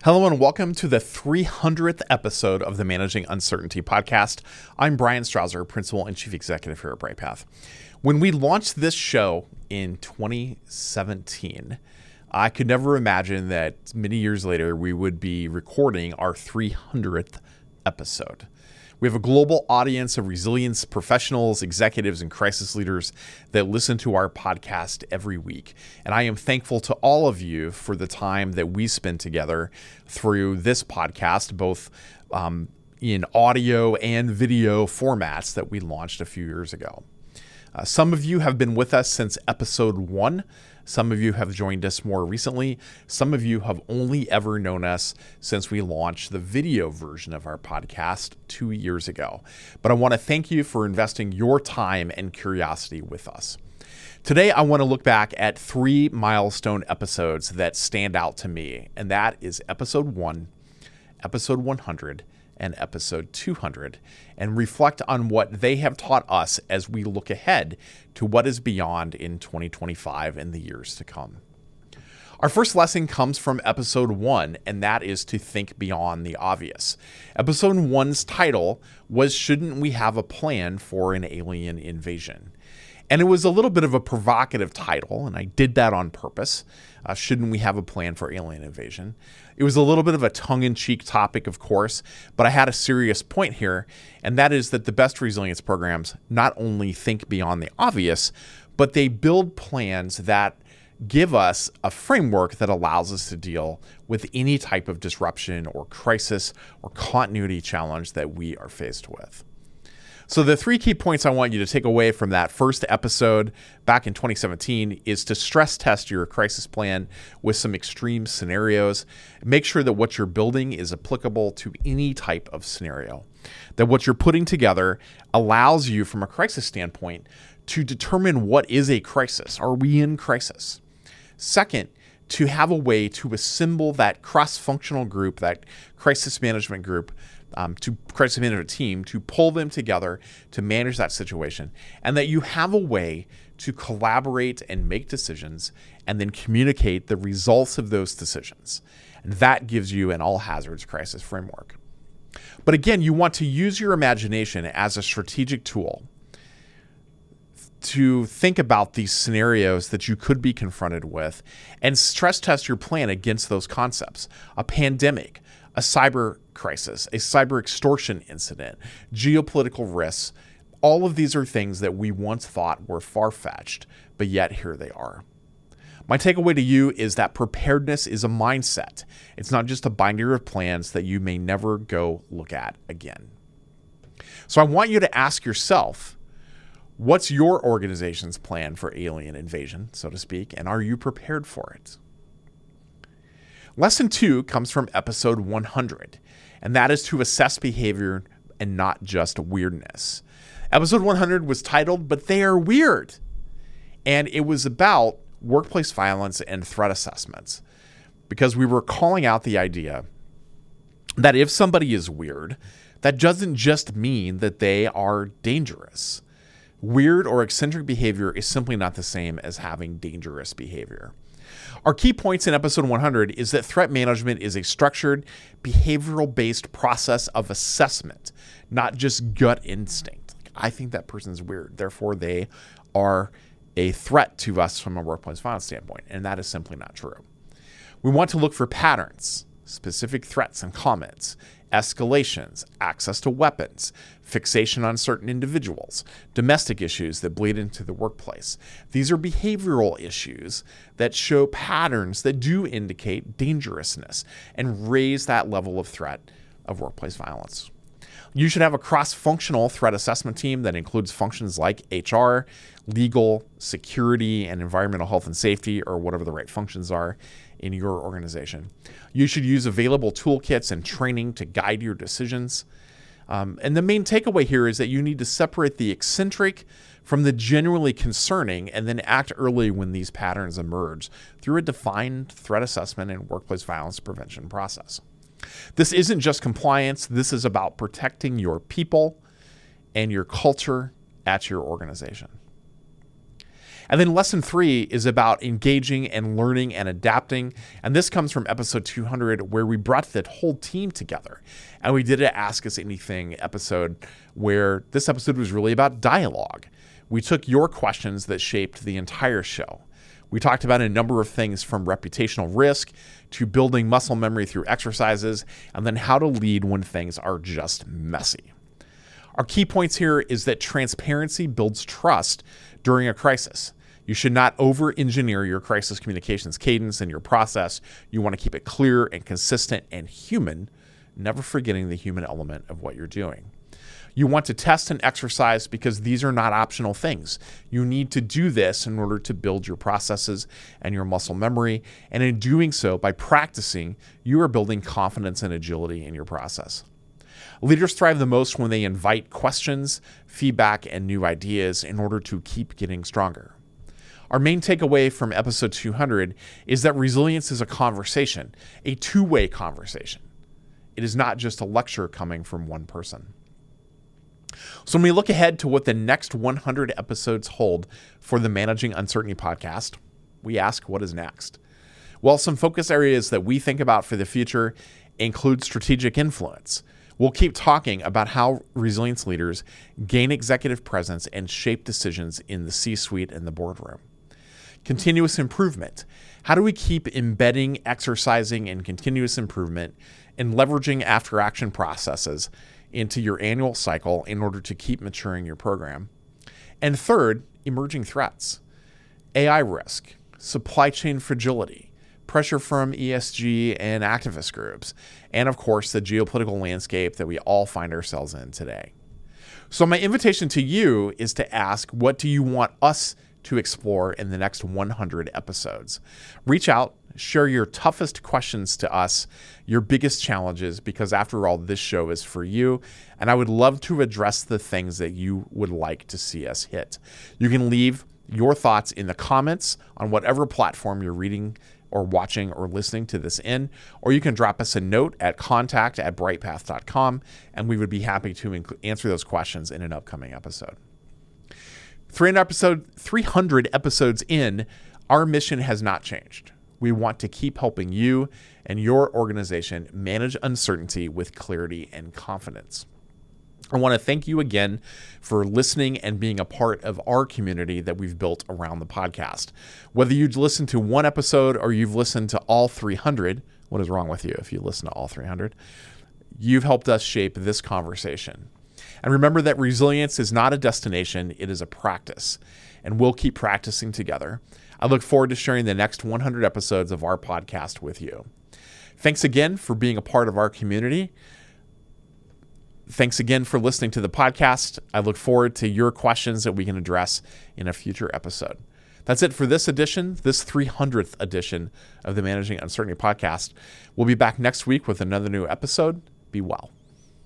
Hello and welcome to the 300th episode of the Managing Uncertainty podcast. I'm Brian Strouser, Principal and Chief Executive here at BrightPath. When we launched this show in 2017, I could never imagine that many years later we would be recording our 300th episode. We have a global audience of resilience professionals, executives, and crisis leaders that listen to our podcast every week. And I am thankful to all of you for the time that we spend together through this podcast, both in audio and video formats that we launched a few years ago. Some of you have been with us since episode 1. Some of you have joined us more recently. Some of you have only ever known us since we launched the video version of our podcast 2 years ago. But I want to thank you for investing your time and curiosity with us. Today, I want to look back at 3 milestone episodes that stand out to me, and that is episode 1, episode 100, and episode 200, and reflect on what they have taught us as we look ahead to what is beyond in 2025 and the years to come. Our first lesson comes from episode 1, and that is to think beyond the obvious. Episode 1's title was Shouldn't We Have a Plan for an Alien Invasion? And it was a little bit of a provocative title, and I did that on purpose. Shouldn't we have a plan for alien invasion? It was a little bit of a tongue-in-cheek topic, of course, but I had a serious point here, and that is that the best resilience programs not only think beyond the obvious, but they build plans that give us a framework that allows us to deal with any type of disruption or crisis or continuity challenge that we are faced with. So the 3 key points I want you to take away from that first episode back in 2017 is to stress test your crisis plan with some extreme scenarios. Make sure that what you're building is applicable to any type of scenario. That what you're putting together allows you from a crisis standpoint to determine what is a crisis. Are we in crisis? Second, to have a way to assemble that cross-functional group, that crisis management group, to crisis management team, to pull them together to manage that situation, and that you have a way to collaborate and make decisions and then communicate the results of those decisions. And that gives you an all hazards crisis framework. But again, you want to use your imagination as a strategic tool to think about these scenarios that you could be confronted with and stress test your plan against those concepts. A pandemic, a cyber crisis, a cyber extortion incident, geopolitical risks. All of these are things that we once thought were far-fetched, but yet here they are. My takeaway to you is that preparedness is a mindset. It's not just a binder of plans that you may never go look at again. So I want you to ask yourself, what's your organization's plan for alien invasion, so to speak, and are you prepared for it? Lesson 2 comes from episode 100, and that is to assess behavior and not just weirdness. Episode 100 was titled, But They Are Weird, and it was about workplace violence and threat assessments, because we were calling out the idea that if somebody is weird, that doesn't just mean that they are dangerous. Weird or eccentric behavior is simply not the same as having dangerous behavior. Our key points in episode 100 is that threat management is a structured, behavioral-based process of assessment, not just gut instinct. I think that person's weird, therefore they are a threat to us from a workplace violence standpoint, and that is simply not true. We want to look for patterns, specific threats and comments, escalations, access to weapons, fixation on certain individuals, domestic issues that bleed into the workplace. These are behavioral issues that show patterns that do indicate dangerousness and raise that level of threat of workplace violence. You should have a cross-functional threat assessment team that includes functions like HR, legal, security, and environmental health and safety, or whatever the right functions are in your organization. You should use available toolkits and training to guide your decisions. And the main takeaway here is that you need to separate the eccentric from the genuinely concerning and then act early when these patterns emerge through a defined threat assessment and workplace violence prevention process. This isn't just compliance. This is about protecting your people and your culture at your organization. And then lesson 3 is about engaging and learning and adapting. And this comes from episode 200, where we brought the whole team together. And we did an Ask Us Anything episode, where this episode was really about dialogue. We took your questions that shaped the entire show. We talked about a number of things, from reputational risk to building muscle memory through exercises, and then how to lead when things are just messy. Our key points here is that transparency builds trust during a crisis. You should not over-engineer your crisis communications cadence and your process. You want to keep it clear and consistent and human, never forgetting the human element of what you're doing. You want to test and exercise because these are not optional things. You need to do this in order to build your processes and your muscle memory. And in doing so, by practicing, you are building confidence and agility in your process. Leaders thrive the most when they invite questions, feedback, and new ideas in order to keep getting stronger. Our main takeaway from episode 200 is that resilience is a conversation, a two-way conversation. It is not just a lecture coming from one person. So when we look ahead to what the next 100 episodes hold for the Managing Uncertainty podcast, we ask, what is next? Well, some focus areas that we think about for the future include strategic influence. We'll keep talking about how resilience leaders gain executive presence and shape decisions in the C-suite and the boardroom. Continuous improvement. How do we keep embedding, exercising, and continuous improvement and leveraging after-action processes into your annual cycle in order to keep maturing your program? And third, emerging threats. AI risk, supply chain fragility, pressure from ESG and activist groups, and of course, the geopolitical landscape that we all find ourselves in today. So my invitation to you is to ask, what do you want us to explore in the next 100 episodes? Reach out, share your toughest questions to us, your biggest challenges, because after all, this show is for you, and I would love to address the things that you would like to see us hit. You can leave your thoughts in the comments on whatever platform you're reading or watching or listening to this in, or you can drop us a note at contact@brightpath.com, and we would be happy to answer those questions in an upcoming episode. 300 episodes in, our mission has not changed. We want to keep helping you and your organization manage uncertainty with clarity and confidence. I want to thank you again for listening and being a part of our community that we've built around the podcast. Whether you listen to one episode or you've listened to all 300, what is wrong with you if you listen to all 300? You've helped us shape this conversation. And remember that resilience is not a destination, it is a practice. And we'll keep practicing together. I look forward to sharing the next 100 episodes of our podcast with you. Thanks again for being a part of our community. Thanks again for listening to the podcast. I look forward to your questions that we can address in a future episode. That's it for this edition, this 300th edition of the Managing Uncertainty podcast. We'll be back next week with another new episode. Be well.